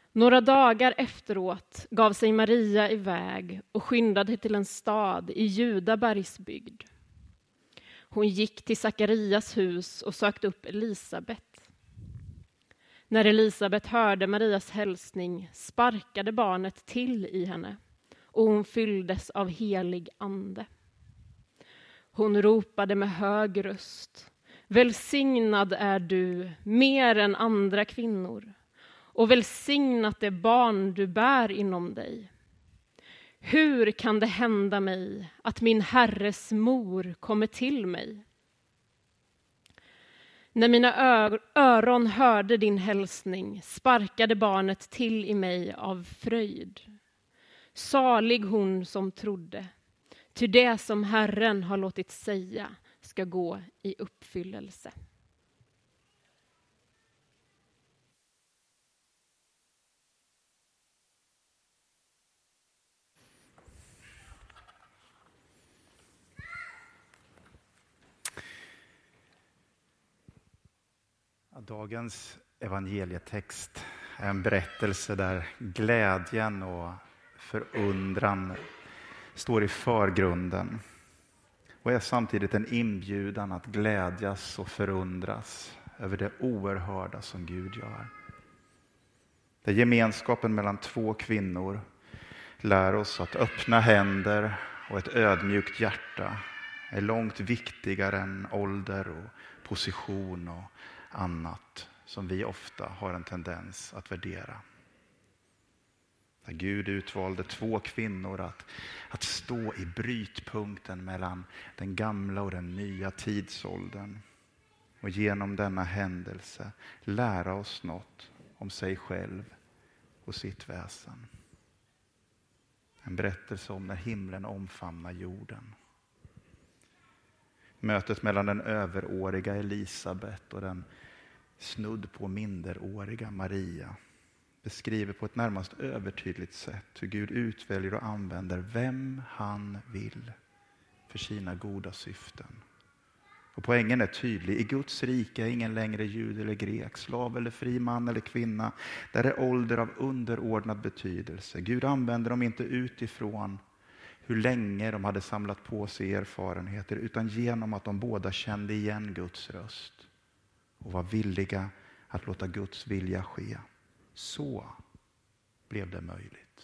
Några dagar efteråt gav sig Maria iväg och skyndade till en stad i Judabergsbygd. Hon gick till Sakarias hus och sökte upp Elisabet. När Elisabet hörde Marias hälsning sparkade barnet till i henne och hon fylldes av helig ande. Hon ropade med hög röst: välsignad är du mer än andra kvinnor, och välsignat det barn du bär inom dig. Hur kan det hända mig att min Herres mor kommer till mig? När mina öron hörde din hälsning sparkade barnet till i mig av fröjd. Salig hon som trodde, ty det som Herren har låtit säga ska gå i uppfyllelse. Dagens evangelietext är en berättelse där glädjen och förundran står i förgrunden och är samtidigt en inbjudan att glädjas och förundras över det oerhörda som Gud gör. Där gemenskapen mellan två kvinnor lär oss att öppna händer och ett ödmjukt hjärta är långt viktigare än ålder och position och annat som vi ofta har en tendens att värdera. Där Gud utvalde två kvinnor att stå i brytpunkten mellan den gamla och den nya tidsåldern och genom denna händelse lära oss något om sig själv och sitt väsen. En berättelse om när himlen omfamnar jorden. Mötet mellan den överåriga Elisabet och den snudd på minderåriga Maria beskriver på ett närmast övertydligt sätt hur Gud utväljer och använder vem han vill för sina goda syften. Och poängen är tydlig. I Guds rike är ingen längre jud eller grek, slav eller fri, man eller kvinna. Där är ålder av underordnad betydelse. Gud använder dem inte utifrån hur länge de hade samlat på sig erfarenheter, utan genom att de båda kände igen Guds röst och var villiga att låta Guds vilja ske. Så blev det möjligt.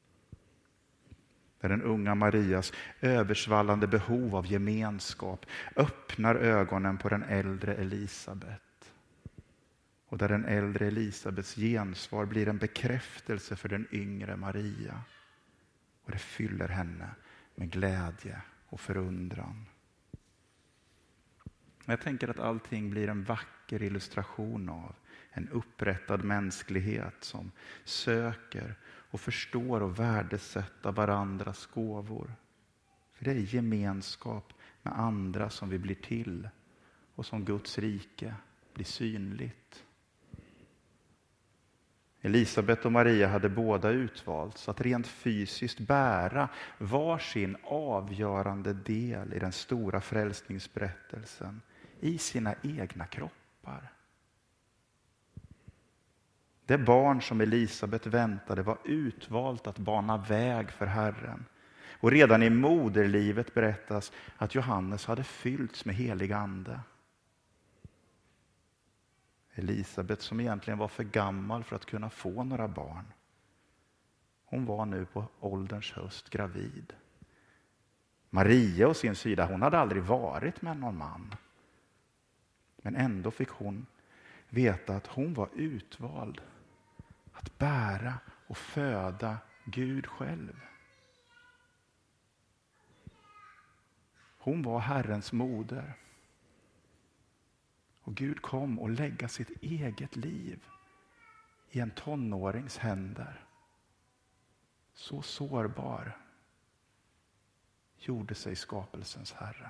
Där den unga Marias översvallande behov av gemenskap öppnar ögonen på den äldre Elisabet. Och där den äldre Elisabets gensvar blir en bekräftelse för den yngre Maria. Och det fyller henne med glädje och förundran. Jag tänker att allting blir en vacker illustration av en upprättad mänsklighet som söker och förstår och värdesätter varandras gåvor. För det är gemenskap med andra som vi blir till och som Guds rike blir synligt. Elisabet och Maria hade båda utvalts att rent fysiskt bära varsin avgörande del i den stora frälsningsberättelsen i sina egna kroppar. Det barn som Elisabet väntade var utvalt att bana väg för Herren. Och redan i moderlivet berättas att Johannes hade fyllts med helig ande. Elisabet, som egentligen var för gammal för att kunna få några barn, hon var nu på ålderns höst gravid. Maria å sin sida, hon hade aldrig varit med någon man. Men ändå fick hon veta att hon var utvald att bära och föda Gud själv. Hon var Herrens moder. Och Gud kom och lägga sitt eget liv i en tonårings händer. Så sårbar gjorde sig skapelsens Herre.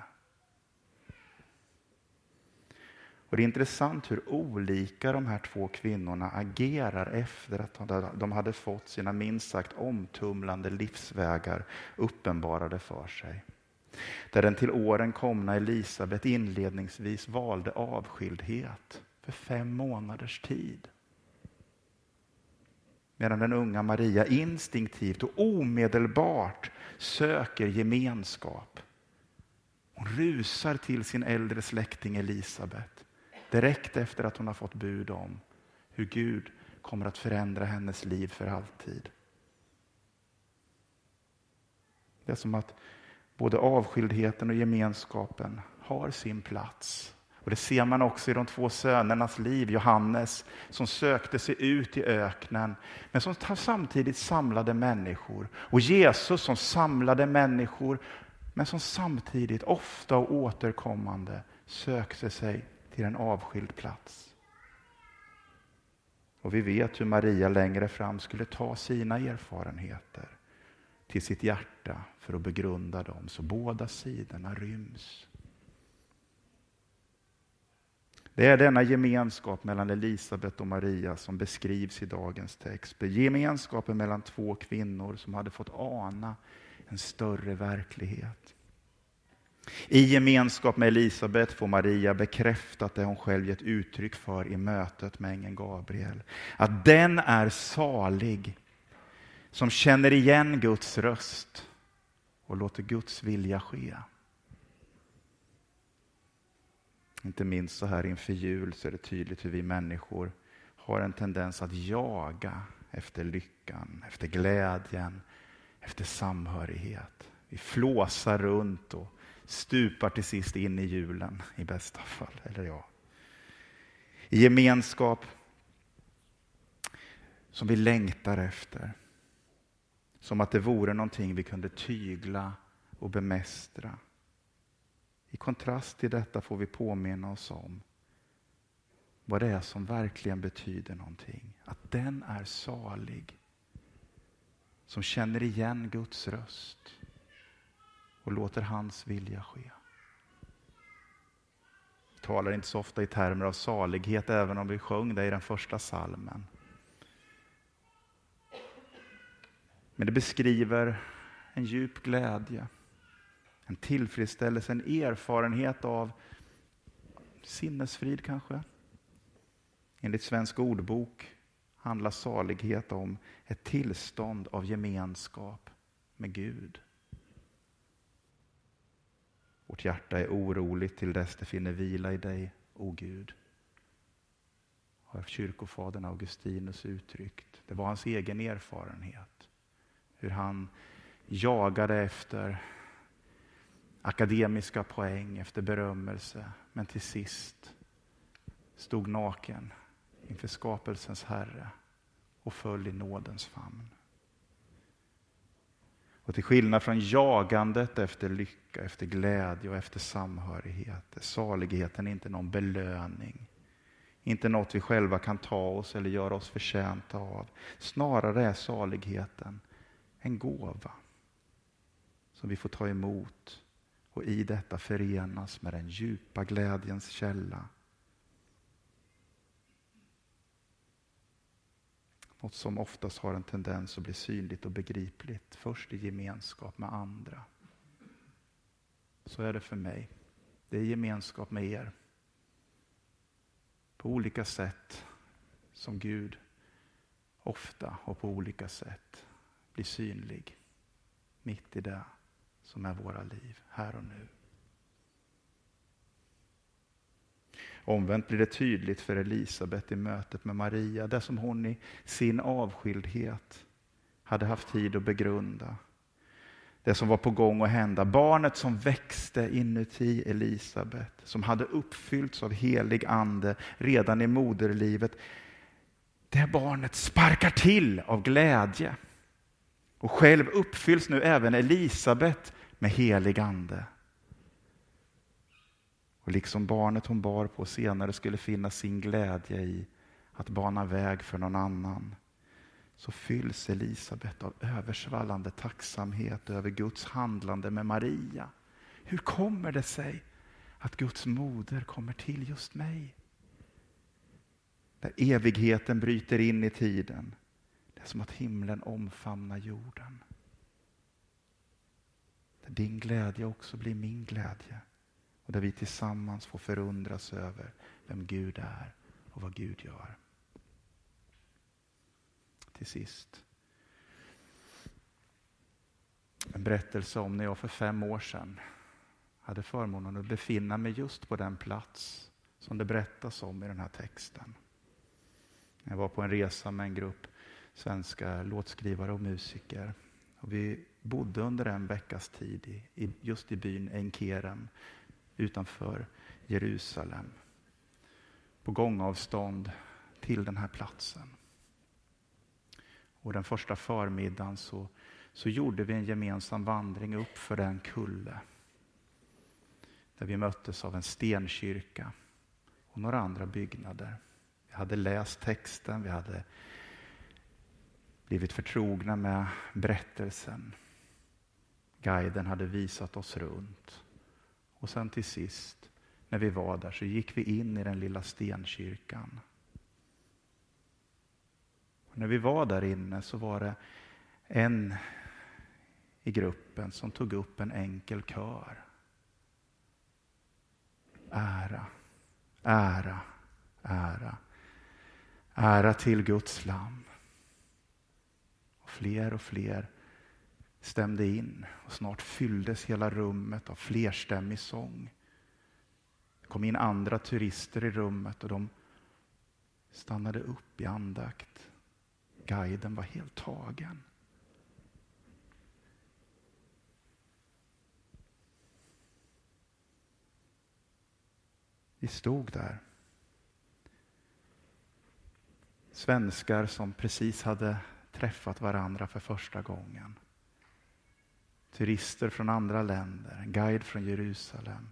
Och det är intressant hur olika de här två kvinnorna agerar efter att de hade fått sina minst sagt omtumlande livsvägar uppenbarade för sig. Där den till åren komna Elisabet inledningsvis valde avskildhet för 5 månaders tid. medan den unga Maria instinktivt och omedelbart söker gemenskap. Hon rusar till sin äldre släkting Elisabet direkt efter att hon har fått bud om hur Gud kommer att förändra hennes liv för alltid. Det är som att både avskildheten och gemenskapen har sin plats. Och det ser man också i de två sönernas liv. Johannes som sökte sig ut i öknen men som samtidigt samlade människor. Och Jesus som samlade människor men som samtidigt ofta och återkommande sökte sig till en avskild plats. Och vi vet hur Maria längre fram skulle ta sina erfarenheter till sitt hjärta för att begrunda dem, så båda sidorna ryms. Det är denna gemenskap mellan Elisabet och Maria som beskrivs i dagens text. Det är gemenskapen mellan två kvinnor som hade fått ana en större verklighet. I gemenskap med Elisabet får Maria bekräftat det hon själv gett uttryck för i mötet med ängeln Gabriel. Att den är salig som känner igen Guds röst och låter Guds vilja ske. Inte minst så här inför jul så är det tydligt hur vi människor har en tendens att jaga efter lyckan, efter glädjen, efter samhörighet. Vi flåsar runt och stupar till sist in i julen i bästa fall, eller ja. I gemenskap som vi längtar efter. Som att det vore någonting vi kunde tygla och bemästra. I kontrast till detta får vi påminna oss om vad det är som verkligen betyder någonting. Att den är salig som känner igen Guds röst och låter hans vilja ske. Vi talar inte så ofta i termer av salighet även om vi sjöng det i den första psalmen. Men det beskriver en djup glädje, en tillfredsställelse, en erfarenhet av sinnesfrid kanske. Enligt Svensk ordbok handlar salighet om ett tillstånd av gemenskap med Gud. Vårt hjärta är oroligt till dess det finner vila i dig, o Gud. Har kyrkofadern Augustinus uttryckt. Det var hans egen erfarenhet. Hur han jagade efter akademiska poäng, efter berömmelse. Men till sist stod naken inför skapelsens Herre och föll i nådens famn. Och till skillnad från jagandet efter lycka, efter glädje och efter samhörighet är saligheten inte någon belöning. Inte något vi själva kan ta oss eller göra oss förtjänta av. Snarare är saligheten en gåva som vi får ta emot och i detta förenas med den djupa glädjens källa. Något som oftast har en tendens att bli synligt och begripligt först i gemenskap med andra. Så är det för mig. Det är gemenskap med er. På olika sätt som Gud ofta och på olika sätt blir synlig mitt i det som är våra liv här och nu. Omvänt blir det tydligt för Elisabet i mötet med Maria, det som hon i sin avskildhet hade haft tid att begrunda. Det som var på gång att hända. Barnet som växte inuti Elisabet, som hade uppfyllts av helig ande redan i moderlivet. Det barnet sparkar till av glädje. Och själv uppfylls nu även Elisabet med helig ande. Och liksom barnet hon bar på senare skulle finna sin glädje i att bana väg för någon annan, så fylls Elisabet av översvallande tacksamhet över Guds handlande med Maria. Hur kommer det sig att Guds moder kommer till just mig? Där evigheten bryter in i tiden. Det är som att himlen omfamnar jorden. Där din glädje också blir min glädje. Och där vi tillsammans får förundras över vem Gud är och vad Gud gör. till sist. En berättelse om när jag för 5 år sedan hade förmånen att befinna mig just på den plats som det berättas om i den här texten. Jag var på en resa med en grupp svenska låtskrivare och musiker. Och vi bodde under en veckas tid just i byn Enkerem utanför Jerusalem. På gångavstånd till den här platsen. Och den första förmiddagen så gjorde vi en gemensam vandring upp för den kulle. Där vi möttes av en stenkyrka och några andra byggnader. Vi hade läst texten, vi hade blivit förtrogna med berättelsen. Guiden hade visat oss runt. Och sen till sist, när vi var där, så gick vi in i den lilla stenkyrkan. Och när vi var där inne så var det en i gruppen som tog upp en enkel kör. Ära, ära, ära. Ära till Guds lamm. Och fler stämde in och snart fylldes hela rummet av flerstämmig sång. Det kom in andra turister i rummet och de stannade upp i andakt. Guiden var helt tagen. Vi stod där. Svenskar som precis hade träffat varandra för första gången. Turister från andra länder, en guide från Jerusalem.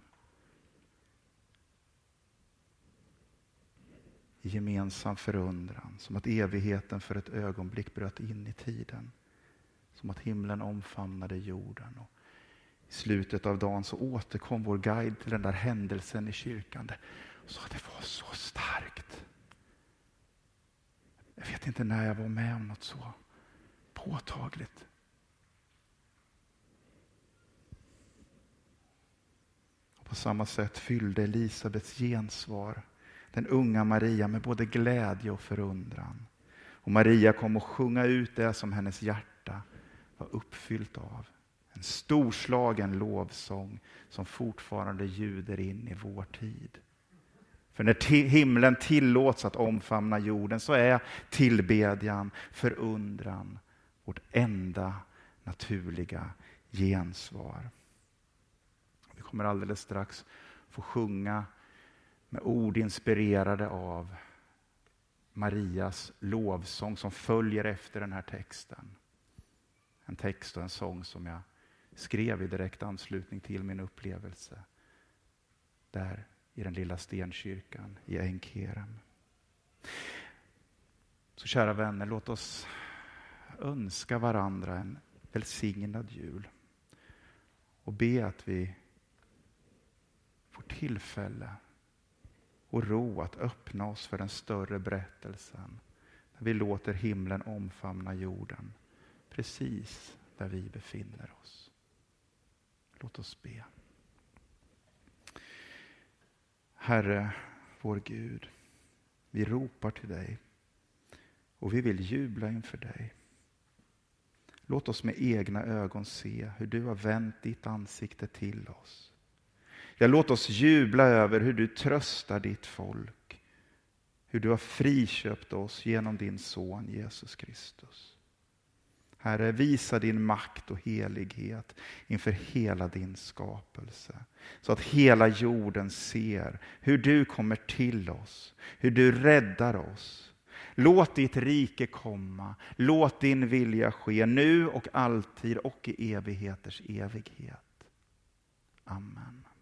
I gemensam förundran, som att evigheten för ett ögonblick bröt in i tiden. Som att himlen omfamnade jorden. Och i slutet av dagen så återkom vår guide till den där händelsen i kyrkan. Och sa att det var så starkt. Jag vet inte när jag var med om något så påtagligt. Och på samma sätt fyllde Elisabets gensvar den unga Maria med både glädje och förundran. Och Maria kom att sjunga ut det som hennes hjärta var uppfyllt av. En storslagen lovsång som fortfarande ljuder in i vår tid. För när himlen tillåts att omfamna jorden så är tillbedjan, förundran vårt enda naturliga gensvar. Vi kommer alldeles strax få sjunga med ord inspirerade av Marias lovsång som följer efter den här texten. En text och en sång som jag skrev i direkt anslutning till min upplevelse där i den lilla stenkyrkan i Enkerem. Så kära vänner, låt oss önska varandra en välsignad jul och be att vi får tillfälle och ro att öppna oss för den större berättelsen när vi låter himlen omfamna jorden precis där vi befinner oss. Låt oss be. Herre, vår Gud, vi ropar till dig och vi vill jubla inför dig. Låt oss med egna ögon se hur du har vänt ditt ansikte till oss. Ja, låt oss jubla över hur du tröstar ditt folk. Hur du har friköpt oss genom din son Jesus Kristus. Herre, visa din makt och helighet inför hela din skapelse. Så att hela jorden ser hur du kommer till oss. Hur du räddar oss. Låt ditt rike komma. Låt din vilja ske nu och alltid och i evigheters evighet. Amen.